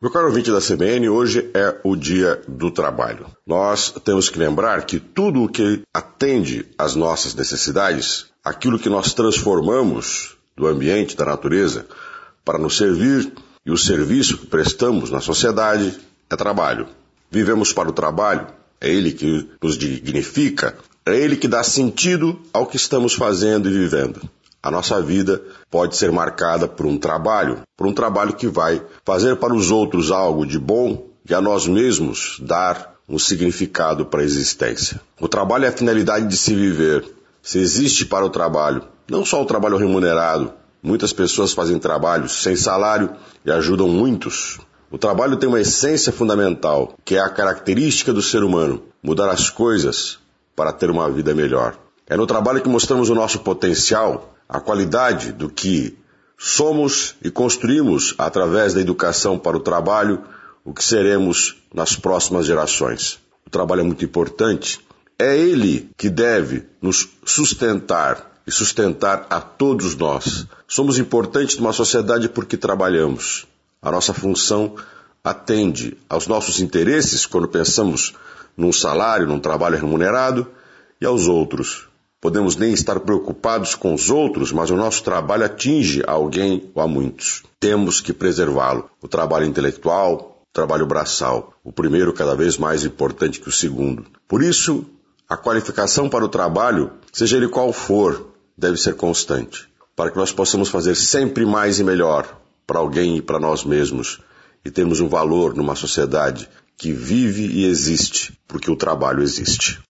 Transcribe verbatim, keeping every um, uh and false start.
Meu caro ouvinte da C B N, hoje é o dia do trabalho. Nós temos que lembrar que tudo o que atende às nossas necessidades, aquilo que nós transformamos do ambiente, da natureza, para nos servir e o serviço que prestamos na sociedade é trabalho. Vivemos para o trabalho, é ele que nos dignifica, é ele que dá sentido ao que estamos fazendo e vivendo. A nossa vida pode ser marcada por um trabalho, por um trabalho que vai fazer para os outros algo de bom e a nós mesmos dar um significado para a existência. O trabalho é a finalidade de se viver. Se existe para o trabalho, não só o trabalho remunerado, muitas pessoas fazem trabalhos sem salário e ajudam muitos. O trabalho tem uma essência fundamental, que é a característica do ser humano, mudar as coisas para ter uma vida melhor. É no trabalho que mostramos o nosso potencial, a qualidade do que somos e construímos através da educação para o trabalho, o que seremos nas próximas gerações. O trabalho é muito importante. É ele que deve nos sustentar e sustentar a todos nós. Somos importantes numa sociedade porque trabalhamos. A nossa função atende aos nossos interesses quando pensamos num salário, num trabalho remunerado e aos outros. Podemos nem estar preocupados com os outros, mas o nosso trabalho atinge a alguém ou a muitos. Temos que preservá-lo. O trabalho intelectual, o trabalho braçal. O primeiro cada vez mais importante que o segundo. Por isso, a qualificação para o trabalho, seja ele qual for, deve ser constante. Para que nós possamos fazer sempre mais e melhor para alguém e para nós mesmos. E termos um valor numa sociedade que vive e existe, porque o trabalho existe.